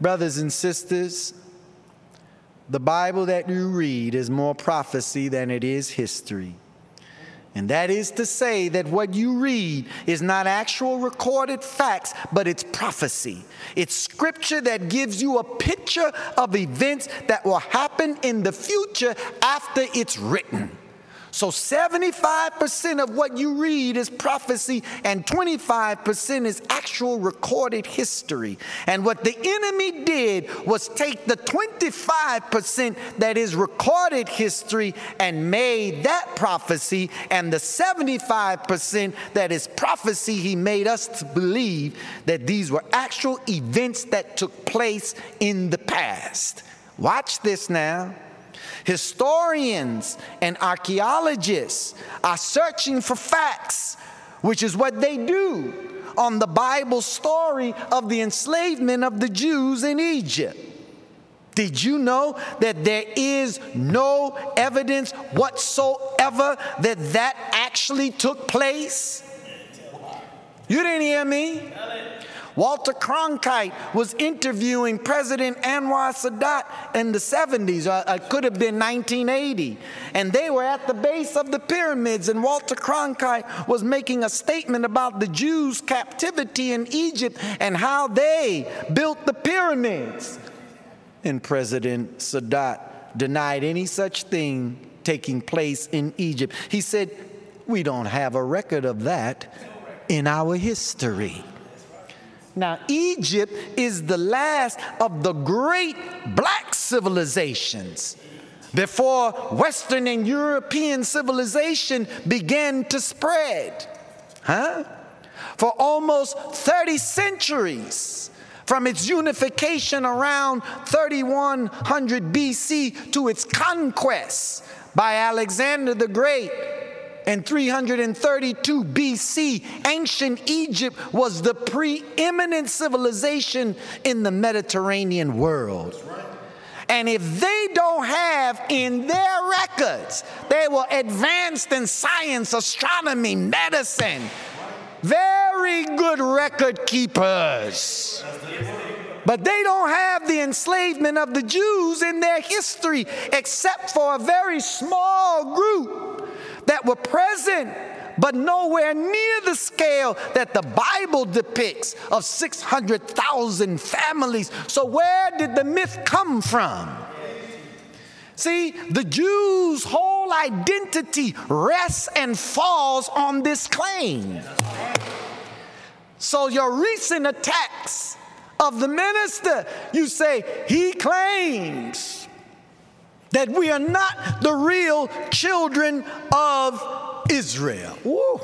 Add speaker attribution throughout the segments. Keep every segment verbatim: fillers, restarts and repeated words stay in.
Speaker 1: Brothers and sisters, the Bible that you read is more prophecy than it is history. And that is to say that what you read is not actual recorded facts, but it's prophecy. It's scripture that gives you a picture of events that will happen in the future after it's written. So seventy-five percent of what you read is prophecy and twenty-five percent is actual recorded history. And what the enemy did was take the twenty-five percent that is recorded history and made that prophecy, and the seventy-five percent that is prophecy, he made us to believe that these were actual events that took place in the past. Watch this now. Historians and archaeologists are searching for facts, which is what they do on the Bible story of the enslavement of the Jews in Egypt. Did you know that there is no evidence whatsoever that that actually took place? You didn't hear me? Walter Cronkite was interviewing President Anwar Sadat in the seventies, or it could have been nineteen eighty. And they were at the base of the pyramids, and Walter Cronkite was making a statement about the Jews' captivity in Egypt and how they built the pyramids. And President Sadat denied any such thing taking place in Egypt. He said, "We don't have a record of that in our history." Now, Egypt is the last of the great black civilizations before Western and European civilization began to spread. Huh? For almost thirty centuries, from its unification around thirty-one hundred B C to its conquest by Alexander the Great in three hundred thirty-two B C, ancient Egypt was the preeminent civilization in the Mediterranean world. And if they don't have in their records, they were advanced in science, astronomy, medicine, very good record keepers. But they don't have the enslavement of the Jews in their history, except for a very small group that were present, but nowhere near the scale that the Bible depicts of six hundred thousand families. So where did the myth come from? See, the Jews' whole identity rests and falls on this claim. So your recent attacks of the minister, you say, he claims that we are not the real children of Israel. Woo.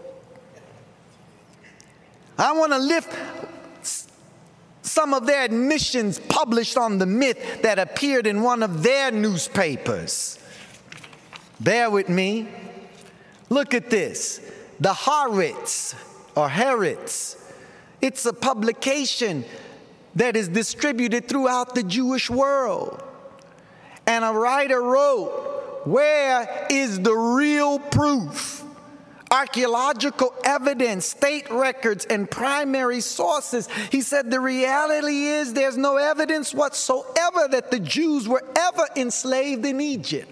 Speaker 1: I want to lift some of their admissions published on the myth that appeared in one of their newspapers. Bear with me. Look at this. The Haaretz, or Haaretz. It's a publication that is distributed throughout the Jewish world. And a writer wrote, "Where is the real proof? Archaeological evidence, state records, and primary sources." He said the reality is there's no evidence whatsoever that the Jews were ever enslaved in Egypt.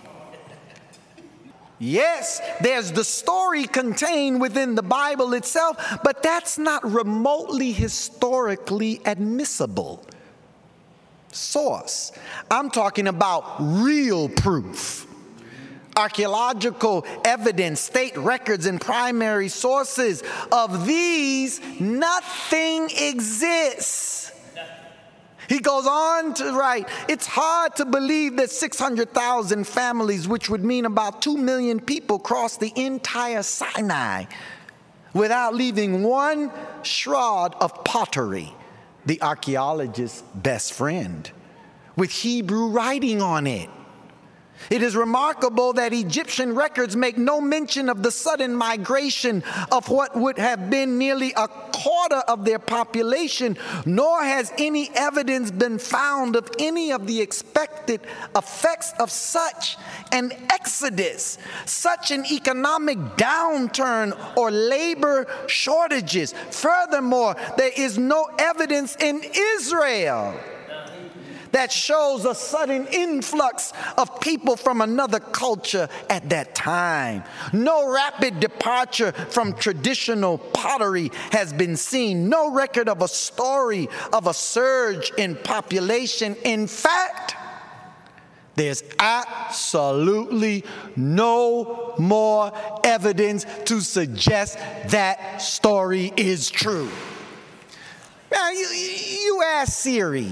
Speaker 1: Yes, there's the story contained within the Bible itself, but that's not remotely historically admissible. Source. I'm talking about real proof. Archaeological evidence, state records, and primary sources. Of these, nothing exists. He goes on to write, it's hard to believe that six hundred thousand families, which would mean about two million people, crossed the entire Sinai without leaving one shroud of pottery, the archaeologist's best friend, with Hebrew writing on it. It is remarkable that Egyptian records make no mention of the sudden migration of what would have been nearly a quarter of their population, nor has any evidence been found of any of the expected effects of such an exodus, such an economic downturn, or labor shortages. Furthermore, there is no evidence in Israel that shows a sudden influx of people from another culture at that time. No rapid departure from traditional pottery has been seen. No record of a story of a surge in population. In fact, there's absolutely no more evidence to suggest that story is true. Now, you, you ask Siri,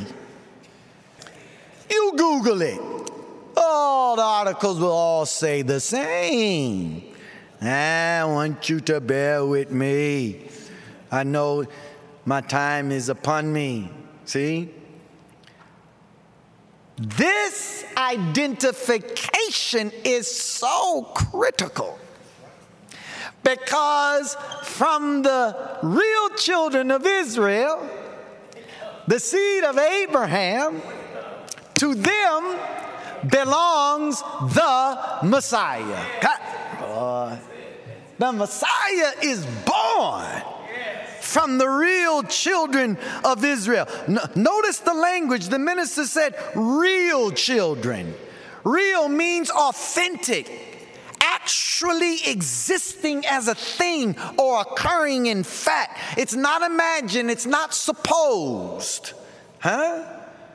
Speaker 1: you Google it. All the articles will all say the same. I want you to bear with me. I know my time is upon me. See? This identification is so critical because from the real children of Israel, the seed of Abraham, to them belongs the Messiah. God. The Messiah is born from the real children of Israel. No, notice the language. The minister said real children. Real means authentic, actually existing as a thing or occurring in fact. It's not imagined. It's not supposed. Huh?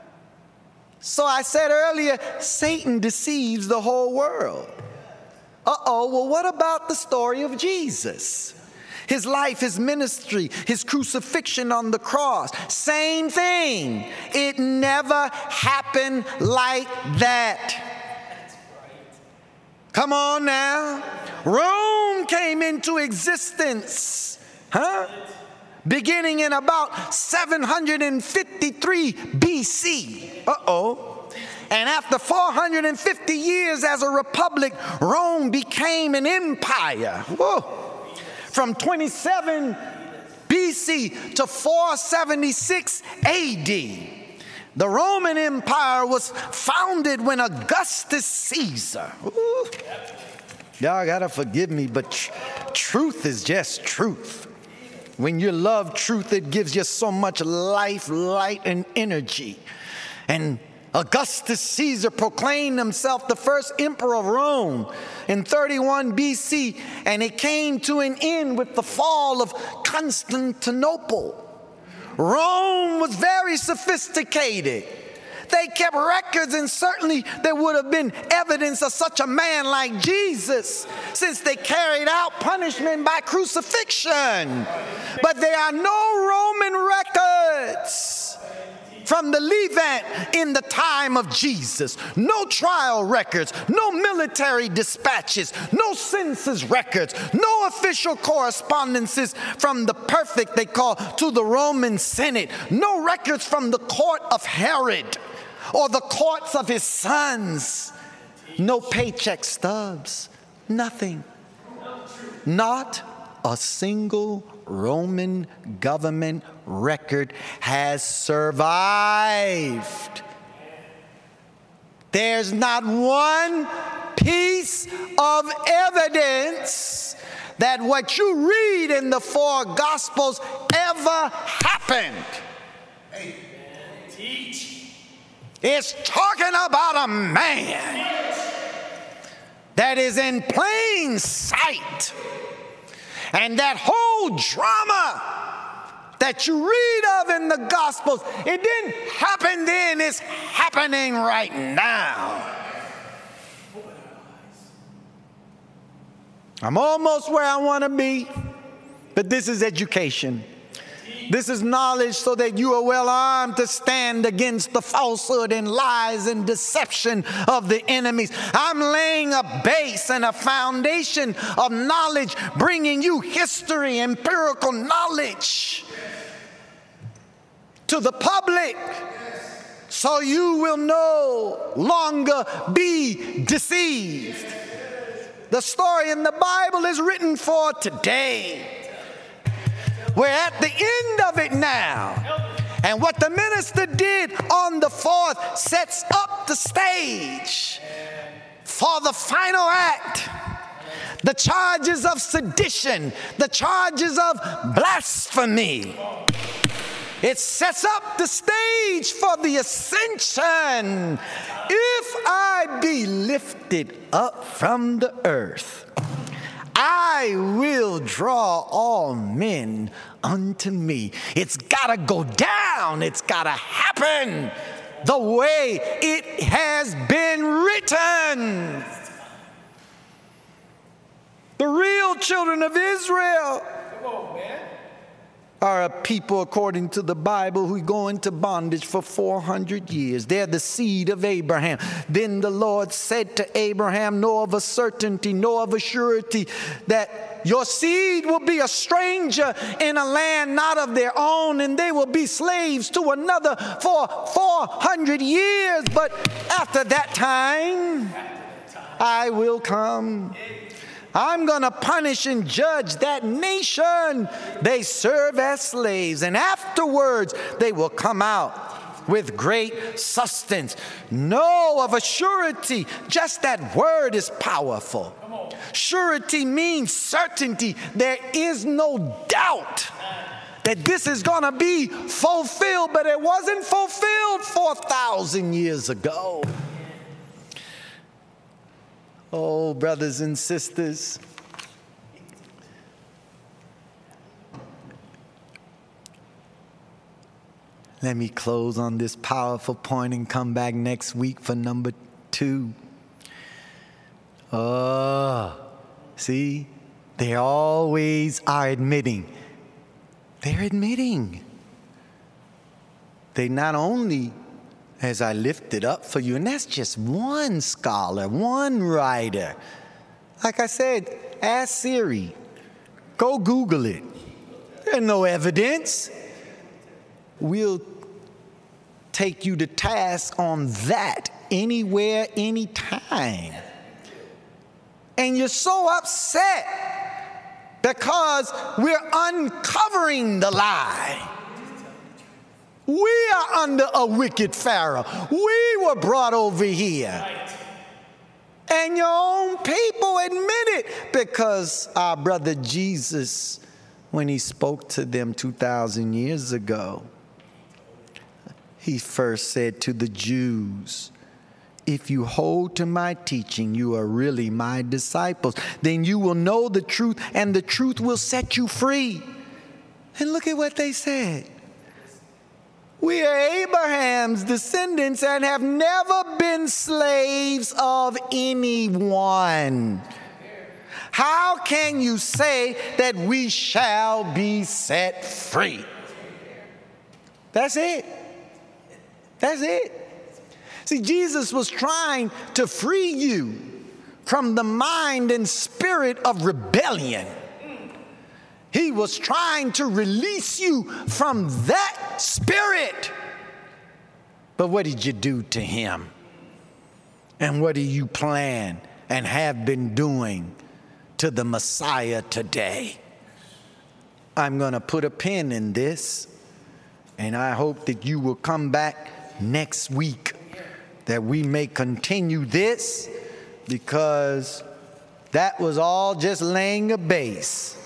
Speaker 1: So I said earlier, Satan deceives the whole world. Uh-oh, well, what about the story of Jesus? His life, his ministry, his crucifixion on the cross. Same thing. It never happened like that. Come on now. Rome came into existence, huh? Beginning in about seven hundred fifty-three B C. Uh-oh. And after four hundred fifty years as a republic, Rome became an empire. Whoa. From twenty-seven B C to four seventy-six A D. The Roman Empire was founded when Augustus Caesar. Ooh. Y'all gotta forgive me, but tr- truth is just truth. When you love truth, it gives you so much life, light, and energy. And Augustus Caesar proclaimed himself the first emperor of Rome in thirty-one B C, and it came to an end with the fall of Constantinople. Rome was very sophisticated. They kept records, and certainly there would have been evidence of such a man like Jesus, since they carried out punishment by crucifixion. But there are no Roman records from the Levant in the time of Jesus. No trial records, no military dispatches, no census records, no official correspondences from the perfect they call to the Roman Senate, no records from the court of Herod or the courts of his sons, no paycheck stubs, nothing. Not a single Roman government record has survived. There's not one piece of evidence that what you read in the four Gospels ever happened. Hey, teach. It's talking about a man that is in plain sight. And that whole drama that you read of in the Gospels, it didn't happen then, it's happening right now. I'm almost where I want to be, but this is education. This is knowledge so that you are well armed to stand against the falsehood and lies and deception of the enemies. I'm laying a base and a foundation of knowledge, bringing you history, empirical knowledge to the public, so you will no longer be deceived. The story in the Bible is written for today. We're at the end of it now. And what the minister did on the fourth sets up the stage for the final act. The charges of sedition, the charges of blasphemy. It sets up the stage for the ascension. If I be lifted up from the earth, I will draw all men unto me. It's got to go down. It's got to happen the way it has been written. The real children of Israel are a people, according to the Bible, who go into bondage for four hundred years. They're the seed of Abraham. Then the Lord said to Abraham, know of a certainty, know of a surety, that your seed will be a stranger in a land not of their own, and they will be slaves to another for four hundred years. But after that time, I will come. I'm going to punish and judge that nation. They serve as slaves, and afterwards they will come out with great sustenance. Know of a surety. Just that word is powerful. Surety means certainty. There is no doubt that this is going to be fulfilled, but it wasn't fulfilled four thousand years ago. Oh, brothers and sisters, let me close on this powerful point and come back next week for number two. Oh, see, they always are admitting. They're admitting. They not only, as I lift it up for you, and that's just one scholar, one writer. Like I said, ask Siri. Go Google it. There's no evidence. We'll take you to task on that anywhere, anytime. And you're so upset because we're uncovering the lie. We are under a wicked Pharaoh. We were brought over here. And your own people admit it, because our brother Jesus, when he spoke to them two thousand years ago, he first said to the Jews, if you hold to my teaching, you are really my disciples. Then you will know the truth, and the truth will set you free. And look at what they said. We are Abraham's descendants and have never been slaves of anyone. How can you say that we shall be set free? That's it. That's it. See, Jesus was trying to free you from the mind and spirit of rebellion. He was trying to release you from that spirit. But what did you do to him? And what do you plan and have been doing to the Messiah today? I'm going to put a pin in this, and I hope that you will come back next week, that we may continue this, because that was all just laying a base